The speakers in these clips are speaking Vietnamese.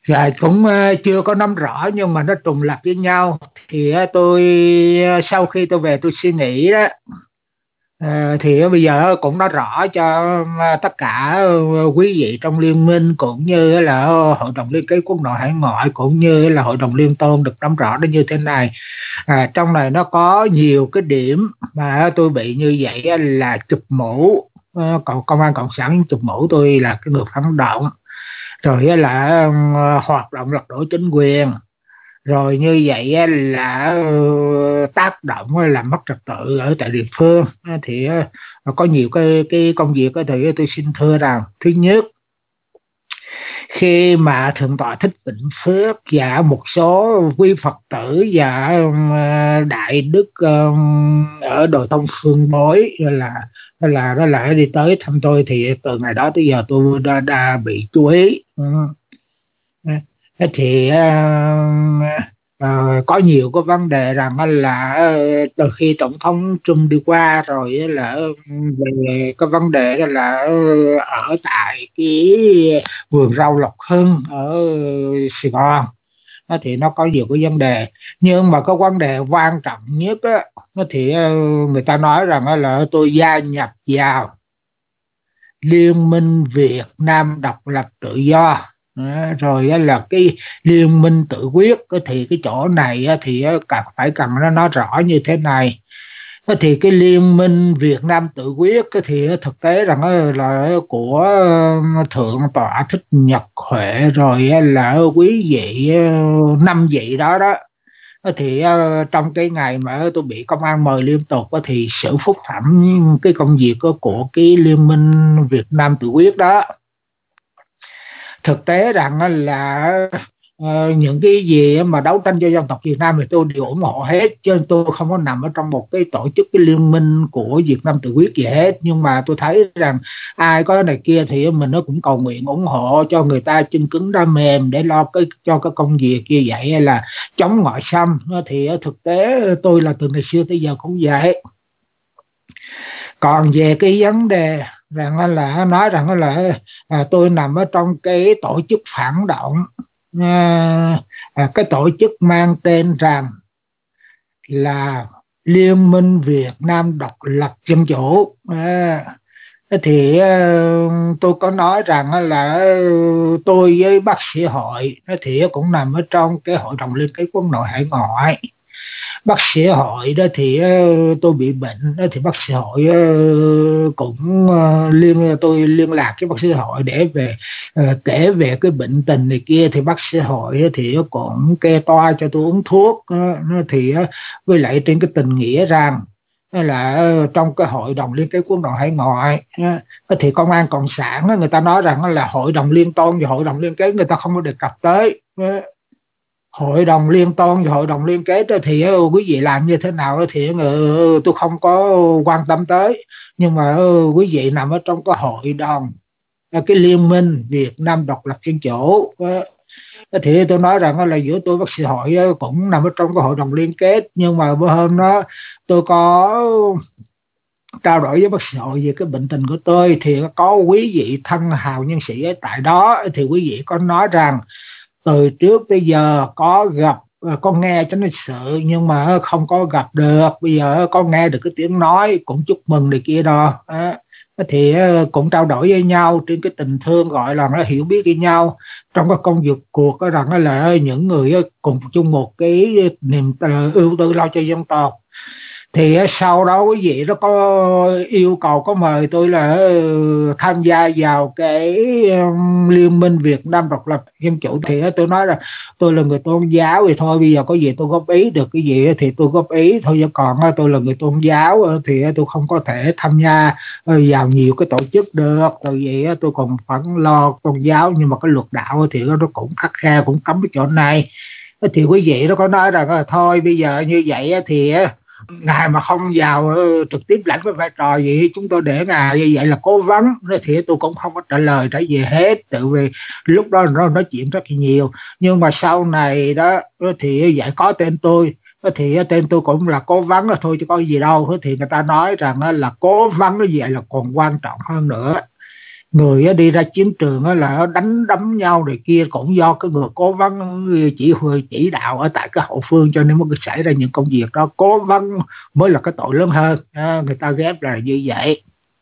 Dạ cũng chưa có nắm rõ nhưng mà nó trùng lặp với nhau. Thì tôi sau khi tôi về tôi suy nghĩ đó, thì bây giờ cũng nói rõ cho tất cả quý vị trong liên minh cũng như là hội đồng liên kết quốc nội hải ngoại cũng như là hội đồng liên tôn được nắm rõ nó như thế này. Trong này nó có nhiều cái điểm mà tôi bị như vậy á, là chụp mũ. Còn công an cộng sản chụp mũ tôi là cái người phản động, rồi á là hoạt động lật đổ chính quyền, rồi như vậy á là tác động làm mất trật tự ở tại địa phương. Thì có nhiều cái công việc á, thì tôi xin thưa rằng thứ nhất, khi mà thượng tọa Thích Vĩnh Phước và một số quý Phật tử và đại đức ở đồi Tông Phương Bối đó là đi tới thăm tôi, thì từ ngày đó tới giờ tôi đã bị chú ý. Thế thì có nhiều cái vấn đề rằng á là từ khi tổng thống Trump đi qua rồi á là về cái vấn đề đó là ở tại cái vườn rau Lộc Hưng ở Sài Gòn á, thì nó có nhiều cái vấn đề, nhưng mà cái vấn đề quan trọng nhất á, nó thì người ta nói rằng á là tôi gia nhập vào Liên minh Việt Nam độc lập tự do. Đó, rồi á là cái liên minh tự quyết thì cái chỗ này á thì cần nó nói rõ như thế này. Thế thì cái liên minh Việt Nam tự quyết thì thực tế rằng là của thượng tọa Thích Nhật Huệ, rồi là quý vị năm vị đó đó. Thì trong cái ngày mà tôi bị công an mời liên tục thì xử phúc thẩm cái công việc của cái liên minh Việt Nam tự quyết đó. Thực tế rằng là những cái gì mà đấu tranh cho dân tộc Việt Nam thì tôi đều ủng hộ hết, cho nên tôi không có nằm ở trong một cái tổ chức, cái liên minh của Việt Nam tự quyết gì hết. Nhưng mà tôi thấy rằng ai có này kia thì mình nó cũng cầu nguyện ủng hộ cho người ta chân cứng đá mềm để lo cho cái công việc như vậy, hay là chống ngoại xâm. Thì thực tế tôi là từ ngày xưa tới giờ cũng vậy. Còn về cái vấn đề rằng là nói rằng là tôi nằm ở trong cái tổ chức phản động, cái tổ chức mang tên rằng là Liên minh Việt Nam độc lập dân chủ. Thế thì tôi có nói rằng là tôi với bác sĩ hội thì cũng nằm ở trong cái hội đồng liên kết quốc nội hải ngoại. Bác sĩ hội đó thì tôi bị bệnh đó, thì bác sĩ hội cũng tôi liên lạc với bác sĩ hội để kể về cái bệnh tình này kia, thì bác sĩ hội thì cũng kê toa cho tôi uống thuốc. Thì với lại trên cái tình nghĩa rằng là trong cái hội đồng liên kết quốc nội hải ngoại thì công an cộng sản người ta nói rằng là hội đồng liên tôn và hội đồng liên kết người ta không có đề cập tới. Hội đồng liên tôn và hội đồng liên kết thì quý vị làm như thế nào thì tôi không có quan tâm tới. Nhưng mà quý vị nằm ở trong cái hội đồng, cái liên minh Việt Nam độc lập dân chủ. Thì tôi nói rằng là giữa tôi bác sĩ hội cũng nằm ở trong cái hội đồng liên kết. Nhưng mà bữa hôm đó tôi có trao đổi với bác sĩ hội về cái bệnh tình của tôi, thì có quý vị thân hào nhân sĩ ở tại đó thì quý vị có nói rằng từ trước tới giờ có gặp, có nghe cho nó sự nhưng mà không có gặp được, bây giờ có nghe được cái tiếng nói cũng chúc mừng này kia đó. Thì cũng trao đổi với nhau trên cái tình thương, gọi là nó hiểu biết với nhau trong cái công việc cuộc đó, rằng là những người cùng chung một cái niềm ưu tư lo cho dân tộc. Thì sau đó quý vị nó có yêu cầu, có mời tôi là tham gia vào cái liên minh Việt Nam độc lập dân chủ. Thì tôi nói là tôi là người tôn giáo thì thôi, bây giờ có gì tôi góp ý được cái gì thì tôi góp ý thôi, chứ còn tôi là người tôn giáo thì tôi không có thể tham gia vào nhiều cái tổ chức được. Rồi vậy tôi còn phải lo tôn giáo, nhưng mà cái luật đạo thì nó cũng khắt khe, cũng cấm cái chỗ này. Thì quý vị nó có nói rằng thôi bây giờ như vậy thì ngài mà không vào trực tiếp lãnh cái vai trò gì, chúng tôi để ngài như vậy là cố vấn. Thì tôi cũng không có trả lời trả gì hết, tự vì lúc đó nó nói chuyện rất là nhiều. Nhưng mà sau này đó thì vậy có tên tôi, thì tên tôi cũng là cố vấn là thôi chứ có gì đâu. Thì người ta nói rằng là cố vấn như vậy là còn quan trọng hơn nữa. người á, đi ra chiến trường á, là đánh đấm nhau này kia cũng do cái người cố vấn chỉ huy chỉ đạo ở tại cái hậu phương, cho nên mới xảy ra những công việc đó. Cố vấn mới là cái tội lớn hơn, người ta ghép là như vậy.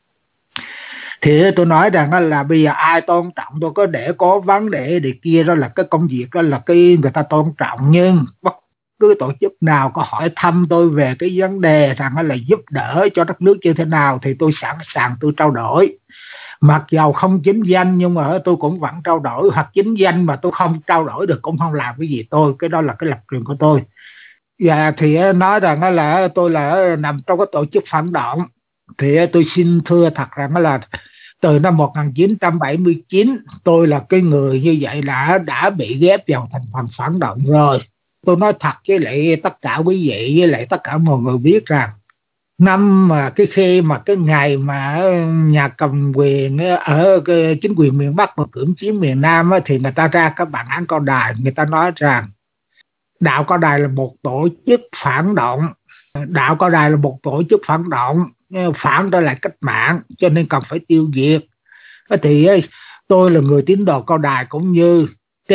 Thì tôi nói rằng á, là bây giờ ai tôn trọng tôi có để cố vấn để kia, đó là cái công việc, đó là cái người ta tôn trọng. Nhưng bất cứ tổ chức nào có hỏi thăm tôi về cái vấn đề rằng á, là giúp đỡ cho đất nước như thế nào, thì tôi sẵn sàng tôi trao đổi, mặc dầu không chính danh nhưng mà tôi cũng vẫn trao đổi, hoặc chính danh mà tôi không trao đổi được cũng không làm cái gì tôi, cái đó là cái lập trường của tôi. Và thì nói rằng là tôi là nằm trong cái tổ chức phản động, thì tôi xin thưa thật rằng là từ năm 1979 tôi là cái người như vậy đã bị ghép vào thành phần phản động rồi. Tôi nói thật với lại tất cả quý vị với lại tất cả mọi người biết rằng năm mà cái khi mà cái ngày mà nhà cầm quyền ở cái chính quyền miền Bắc mà cưỡng chiếm miền Nam á, thì người ta ra các bản án Cao Đài, người ta nói rằng đạo Cao Đài là một tổ chức phản động, đạo Cao Đài là một tổ chức phản động, phản đối lại cách mạng cho nên cần phải tiêu diệt. Thế thì tôi là người tín đồ Cao Đài, cũng như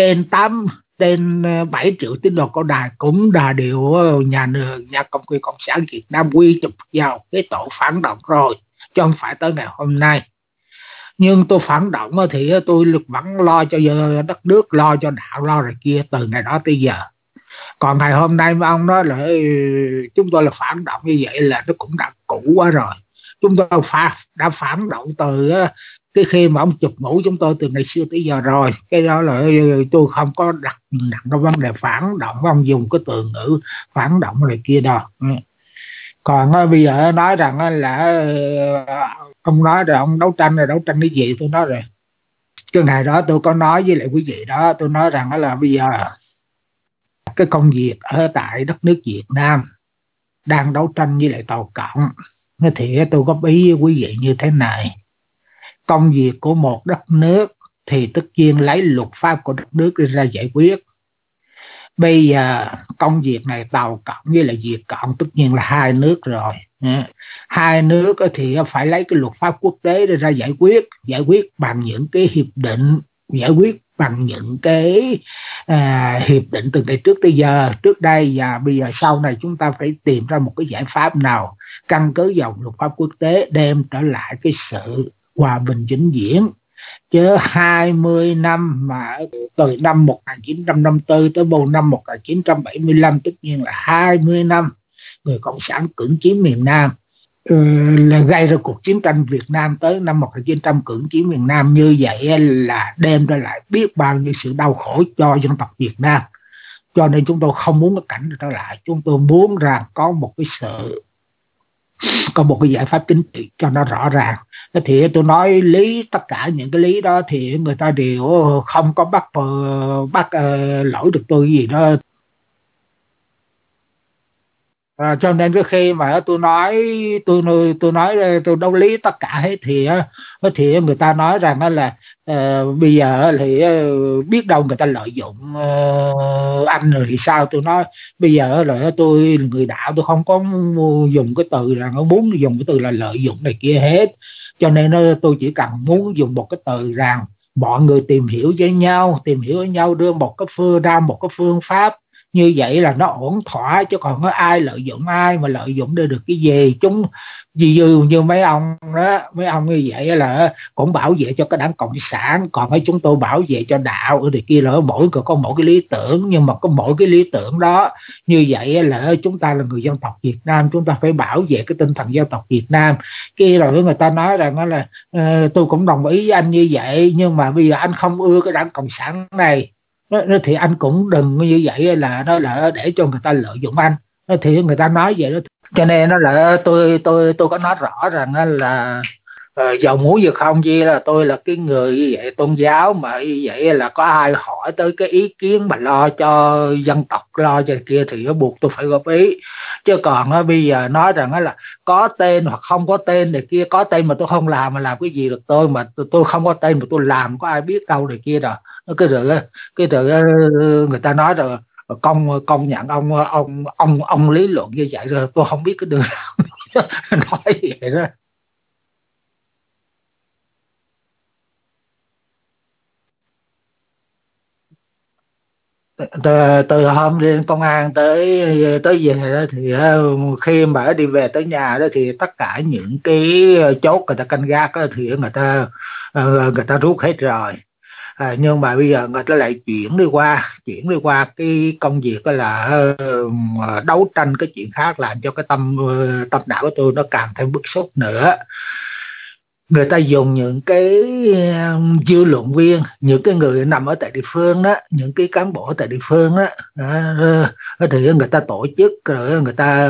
trên 7 triệu tín đồ Cao Đài cũng đã đều nhà cầm quyền cộng sản Việt Nam quy chụp vào cái tội phản động rồi, chứ không phải tới ngày hôm nay. Nhưng tôi phản động thì tôi vẫn lo cho đất nước, lo cho đạo, lo rồi kia từ ngày đó tới giờ. Còn ngày hôm nay mà ông nói là chúng tôi là phản động như vậy là nó cũng đã cũ quá rồi. Chúng tôi đã phản động từ cái khi mà ông chụp mũ chúng tôi từ ngày xưa tới giờ rồi. Cái đó là tôi không có đặt trong vấn đề phản động, ông dùng cái từ ngữ phản động này kia đâu. Còn bây giờ nói rằng là ông nói rồi ông đấu tranh, là đấu tranh cái gì, tôi nói rồi. Cái ngày đó tôi có nói với lại quý vị đó, tôi nói rằng là bây giờ cái công việc ở tại đất nước Việt Nam đang đấu tranh với lại Tàu Cộng. Thì tôi góp ý với quý vị như thế này: công việc của một đất nước thì tất nhiên lấy luật pháp của đất nước ra giải quyết. Bây giờ công việc này Tàu Cộng với lại Việt Cộng tất nhiên là hai nước rồi. Hai nước thì phải lấy cái luật pháp quốc tế để ra giải quyết bằng những cái hiệp định, giải quyết bằng những cái hiệp định từ ngày trước tới giờ, trước đây và bây giờ sau này. Chúng ta phải tìm ra một cái giải pháp nào căn cứ vào luật pháp quốc tế đem trở lại cái sự hòa bình vĩnh viễn. Chứ 20 năm mà từ năm 1954 tới đầu năm 1975, tất nhiên là 20 năm người Cộng sản cưỡng chiếm miền Nam, là gây ra cuộc chiến tranh Việt Nam tới năm 1900, cưỡng chiếm miền Nam như vậy là đem ra lại biết bao nhiêu sự đau khổ cho dân tộc Việt Nam. Cho nên chúng tôi không muốn cái cảnh trở lại, chúng tôi muốn rằng có một cái giải pháp chính trị cho nó rõ ràng. Thì tôi nói lý, tất cả những cái lý đó thì người ta đều không có bắt lỗi được tôi gì đó. Cho nên cái khi mà tôi tôi đấu lý tất cả hết thì người ta nói rằng đó là bây giờ thì biết đâu người ta lợi dụng anh rồi thì sao. Tôi nói bây giờ là tôi là người đạo, tôi không có dùng cái từ là nó muốn dùng cái từ là lợi dụng này kia hết. Cho nên tôi chỉ cần muốn dùng một cái từ rằng mọi người tìm hiểu với nhau, đưa một cái phương pháp như vậy là nó ổn thỏa. Chứ còn có ai lợi dụng ai mà lợi dụng để được cái gì. Chúng như mấy ông đó, mấy ông như vậy là cũng bảo vệ cho cái đảng Cộng sản, còn ấy chúng tôi bảo vệ cho đạo. Thì kia là mỗi người có mỗi cái lý tưởng, nhưng mà có mỗi cái lý tưởng đó như vậy là chúng ta là người dân tộc Việt Nam, chúng ta phải bảo vệ cái tinh thần dân tộc Việt Nam. Kia rồi người ta nói rằng là tôi cũng đồng ý với anh như vậy, nhưng mà bây giờ anh không ưa cái đảng Cộng sản này, thì anh cũng đừng như vậy là nó là để cho người ta lợi dụng anh. Thì người ta nói vậy đó. Cho nên nó là tôi có nói rõ rằng là giàu muốn việc không chi là tôi là cái người như vậy tôn giáo mà như vậy là có ai hỏi tới cái ý kiến mà lo cho dân tộc, lo cho kia thì nó buộc tôi phải góp ý. Chứ còn bây giờ nói rằng là có tên hoặc không có tên này kia, có tên mà tôi không làm mà làm cái gì được tôi, mà tôi không có tên mà tôi làm có ai biết đâu này kia rồi. Cái rồi người ta nói rồi công công nhận ông lý luận như vậy rồi, tôi không biết cái đường nói vậy đó. từ hôm lên công an tới tới về đó thì khi mà đi về tới nhà đó thì tất cả những cái chốt người ta canh gác đó, thì người ta rút hết rồi. Nhưng mà bây giờ người ta lại chuyển đi qua cái công việc đó là đấu tranh cái chuyện khác, làm cho cái tâm não của tôi nó càng thêm bức xúc nữa. Người ta dùng những cái dư luận viên, những cái người nằm ở tại địa phương đó, những cái cán bộ tại địa phương đó, thì người ta tổ chức rồi người ta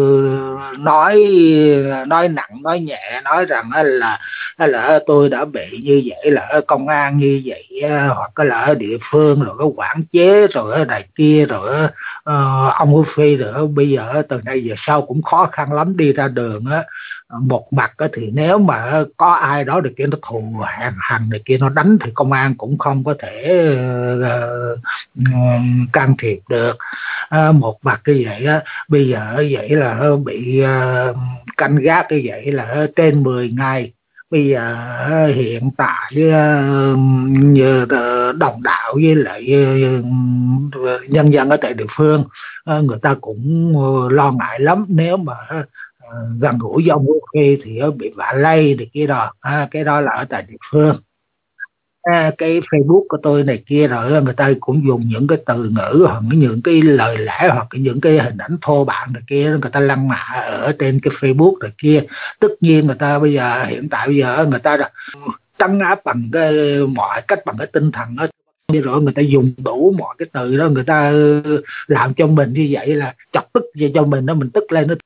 nói nặng nói nhẹ, nói rằng là tôi đã bị như vậy, là ở công an như vậy, hoặc là ở địa phương rồi có quản chế rồi ở này kia rồi ông Ưu Phi rồi bây giờ từ nay về sau cũng khó khăn lắm đi ra đường á. Một mặt thì nếu mà có ai đó được kia nó thù hằn hằn này kia nó đánh thì công an cũng không có thể can thiệp được. Một mặt như vậy á, bây giờ vậy là bị canh gác như vậy là trên 10 ngày. Bây giờ hiện tại như đồng đạo với lại nhân dân ở tại địa phương, người ta cũng lo ngại lắm, nếu mà gần gũi với ông Luffy thì bị vạ lây thì kia đó. Cái đó là ở tại địa phương. Cái Facebook của tôi này kia rồi người ta cũng dùng những cái từ ngữ hoặc những cái lời lẽ hoặc những cái hình ảnh thô bạo này kia, người ta lăng mạ ở trên cái Facebook này kia. Tất nhiên người ta bây giờ hiện tại bây giờ người ta đã trấn áp bằng cái mọi cách, bằng cái tinh thần đó. Rồi người ta dùng đủ mọi cái từ đó, người ta làm cho mình như vậy là chọc tức về cho mình đó, mình tức lên nó